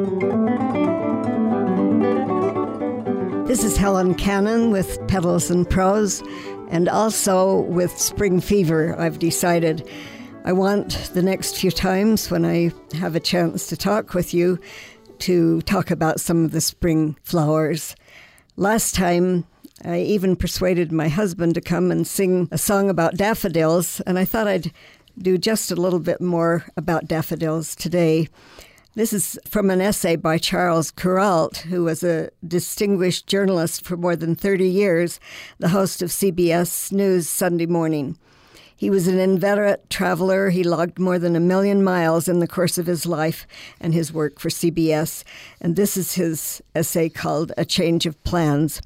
This is Helen Cannon with Petals and Prose, and also with Spring Fever. I've decided I want the next few times when I have a chance to talk with you to talk about some of the spring flowers. Last time, I even persuaded my husband to come and sing a song about daffodils, and I thought I'd do just a little bit more about daffodils today. This is from an essay by Charles Kuralt, who was a distinguished journalist for more than 30 years, the host of CBS News Sunday Morning. He was an inveterate traveler. He logged more than 1 million miles in the course of his life and his work for CBS. And this is his essay called A Change of Plans.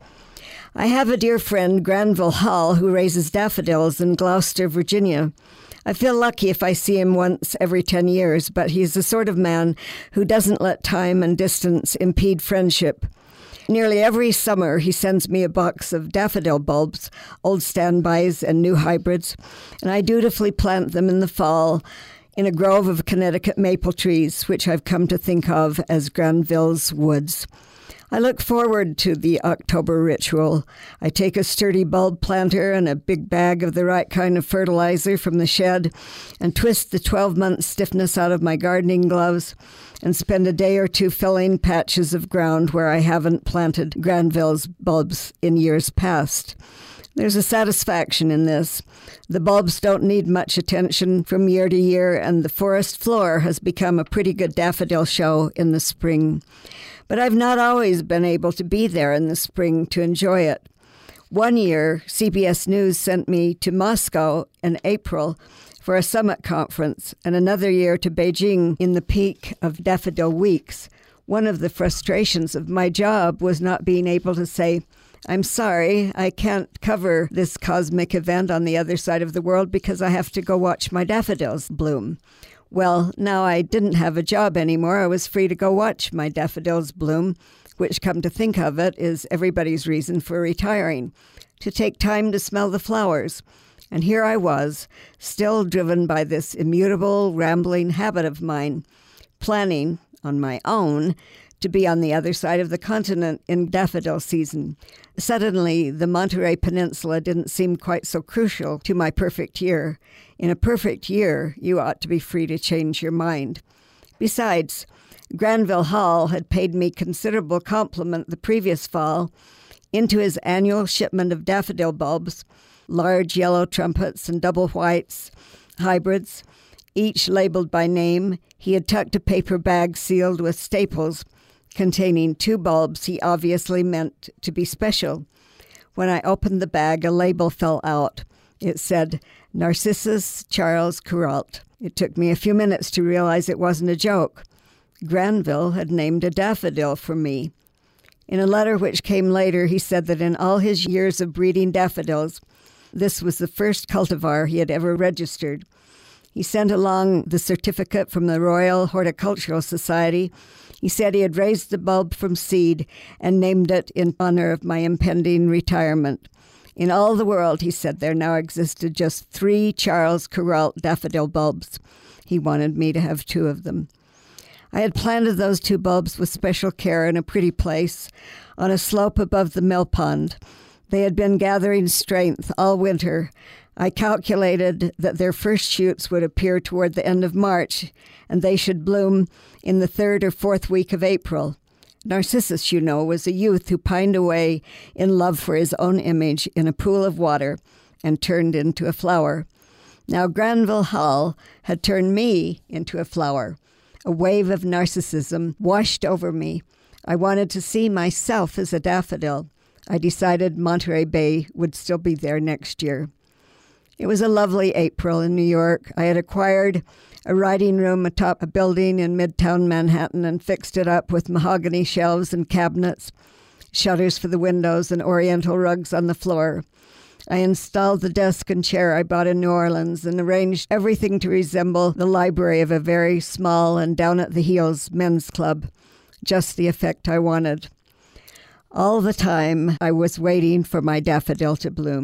I have a dear friend, Granville Hall, who raises daffodils in Gloucester, Virginia. I feel lucky if I see him once every 10 years, but he's the sort of man who doesn't let time and distance impede friendship. Nearly every summer, he sends me a box of daffodil bulbs, old standbys and new hybrids, and I dutifully plant them in the fall in a grove of Connecticut maple trees, which I've come to think of as Granville's Woods. I look forward to the October ritual. I take a sturdy bulb planter and a big bag of the right kind of fertilizer from the shed and twist the 12-month stiffness out of my gardening gloves and spend a day or two filling patches of ground where I haven't planted Granville's bulbs in years past. There's a satisfaction in this. The bulbs don't need much attention from year to year, and the forest floor has become a pretty good daffodil show in the spring. But I've not always been able to be there in the spring to enjoy it. One year, CBS News sent me to Moscow in April for a summit conference, and another year to Beijing in the peak of daffodil weeks. One of the frustrations of my job was not being able to say, I'm sorry, I can't cover this cosmic event on the other side of the world because I have to go watch my daffodils bloom. Well, now I didn't have a job anymore. I was free to go watch my daffodils bloom, which, come to think of it, is everybody's reason for retiring, to take time to smell the flowers. And here I was, still driven by this immutable, rambling habit of mine, planning, on my own, to be on the other side of the continent in daffodil season. Suddenly, the Monterey Peninsula didn't seem quite so crucial to my perfect year. In a perfect year, you ought to be free to change your mind. Besides, Granville Hall had paid me considerable compliment the previous fall into his annual shipment of daffodil bulbs, large yellow trumpets and double whites, hybrids, each labeled by name. He had tucked a paper bag sealed with staples containing 2 bulbs he obviously meant to be special. When I opened the bag, a label fell out. It said, Narcissus Charles Kuralt. It took me a few minutes to realize it wasn't a joke. Granville had named a daffodil for me. In a letter which came later, he said that in all his years of breeding daffodils, this was the first cultivar he had ever registered. He sent along the certificate from the Royal Horticultural Society. He said he had raised the bulb from seed and named it in honor of my impending retirement. In all the world, he said, there now existed just 3 Charles Kuralt daffodil bulbs. He wanted me to have 2 of them. I had planted those 2 bulbs with special care in a pretty place on a slope above the mill pond. They had been gathering strength all winter. I calculated that their first shoots would appear toward the end of March, and they should bloom in the 3rd or 4th week of April. Narcissus, you know, was a youth who pined away in love for his own image in a pool of water and turned into a flower. Now Granville Hall had turned me into a flower. A wave of narcissism washed over me. I wanted to see myself as a daffodil. I decided Monterey Bay would still be there next year. It was a lovely April in New York. I had acquired a writing room atop a building in Midtown Manhattan and fixed it up with mahogany shelves and cabinets, shutters for the windows, and oriental rugs on the floor. I installed the desk and chair I bought in New Orleans and arranged everything to resemble the library of a very small and down-at-the-heels men's club, just the effect I wanted. All the time, I was waiting for my daffodil to bloom.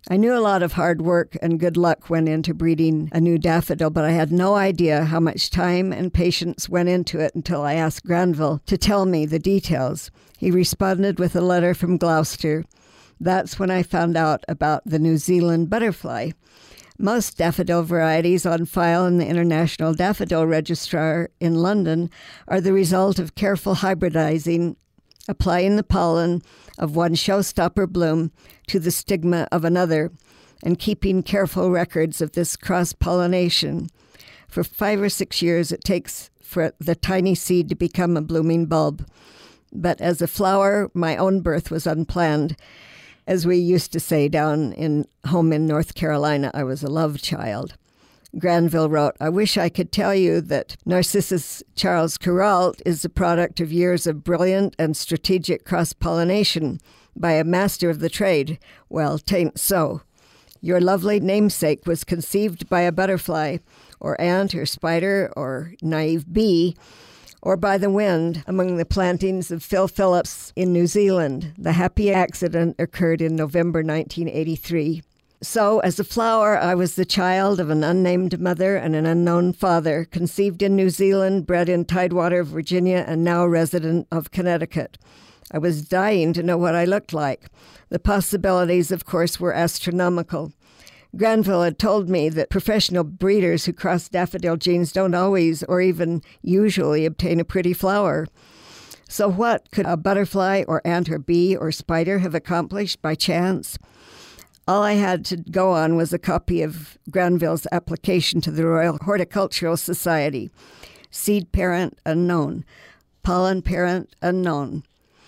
I knew a lot of hard work and good luck went into breeding a new daffodil, but I had no idea how much time and patience went into it until I asked Granville to tell me the details. He responded with a letter from Gloucester. That's when I found out about the New Zealand butterfly. Most daffodil varieties on file in the International Daffodil Registrar in London are the result of careful hybridizing, applying the pollen of one showstopper bloom to the stigma of another, and keeping careful records of this cross-pollination. For 5 or 6 years it takes for the tiny seed to become a blooming bulb. But as a flower, my own birth was unplanned. As we used to say home in North Carolina, I was a love child. Granville wrote, I wish I could tell you that Narcissus Charles Kuralt is the product of years of brilliant and strategic cross-pollination by a master of the trade. Well, 'tain't so. Your lovely namesake was conceived by a butterfly, or ant, or spider, or naive bee, or by the wind among the plantings of Phil Phillips in New Zealand. The happy accident occurred in November 1983. So, as a flower, I was the child of an unnamed mother and an unknown father, conceived in New Zealand, bred in Tidewater, Virginia, and now resident of Connecticut. I was dying to know what I looked like. The possibilities, of course, were astronomical. Granville had told me that professional breeders who cross daffodil genes don't always or even usually obtain a pretty flower. So what could a butterfly or ant or bee or spider have accomplished by chance? All I had to go on was a copy of Granville's application to the Royal Horticultural Society. Seed parent unknown. Pollen parent unknown.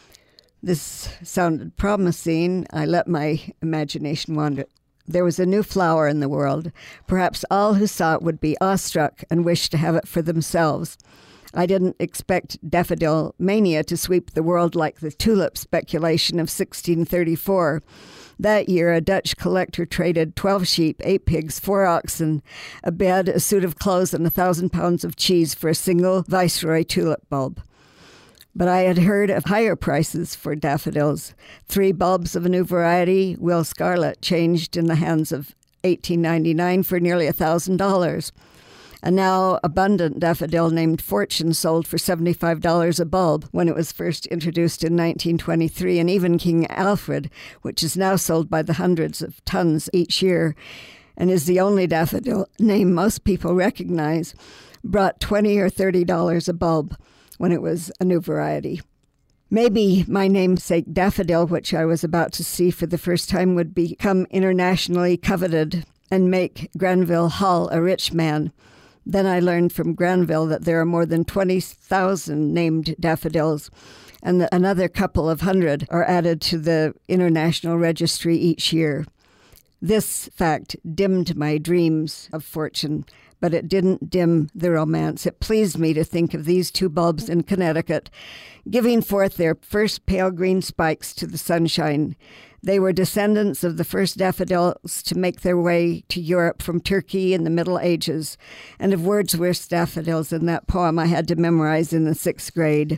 This sounded promising. I let my imagination wander. There was a new flower in the world. Perhaps all who saw it would be awestruck and wish to have it for themselves. I didn't expect daffodil mania to sweep the world like the tulip speculation of 1634. That year, a Dutch collector traded 12 sheep, 8 pigs, 4 oxen, a bed, a suit of clothes, and 1,000 pounds of cheese for a single Viceroy tulip bulb. But I had heard of higher prices for daffodils. 3 bulbs of a new variety, Will Scarlet, changed in the hands of $18.99 for nearly $1,000. A now abundant daffodil named Fortune sold for $75 a bulb when it was first introduced in 1923, and even King Alfred, which is now sold by the hundreds of tons each year and is the only daffodil name most people recognize, brought $20 or $30 a bulb when it was a new variety. Maybe my namesake daffodil, which I was about to see for the first time, would become internationally coveted and make Granville Hall a rich man. Then I learned from Granville that there are more than 20,000 named daffodils, and that another couple of hundred are added to the International Registry each year. This fact dimmed my dreams of fortune, but it didn't dim the romance. It pleased me to think of these 2 bulbs in Connecticut, giving forth their first pale green spikes to the sunshine. They were descendants of the first daffodils to make their way to Europe from Turkey in the Middle Ages, and of Wordsworth's daffodils in that poem I had to memorize in the 6th grade.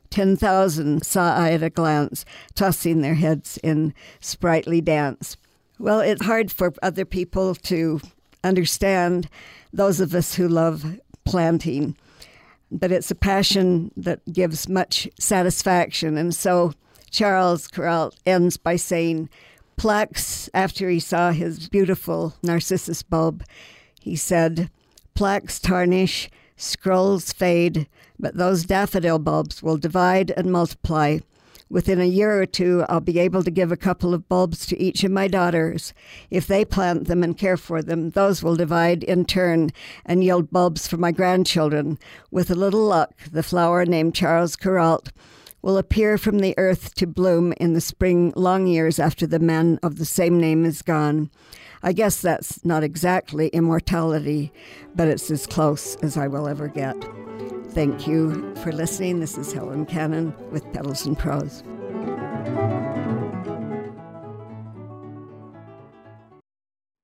10,000 saw I at a glance, tossing their heads in sprightly dance. Well, it's hard for other people to understand, those of us who love planting, but it's a passion that gives much satisfaction. And so Charles Kuralt ends by saying, plaques, after he saw his beautiful narcissus bulb, he said, plaques tarnish, scrolls fade, but those daffodil bulbs will divide and multiply. Within a year or 2, I'll be able to give a couple of bulbs to each of my daughters. If they plant them and care for them, those will divide in turn and yield bulbs for my grandchildren. With a little luck, the flower named Charles Kuralt will appear from the earth to bloom in the spring long years after the man of the same name is gone. I guess that's not exactly immortality, but it's as close as I will ever get. Thank you for listening. This is Helen Cannon with Petals and Prose.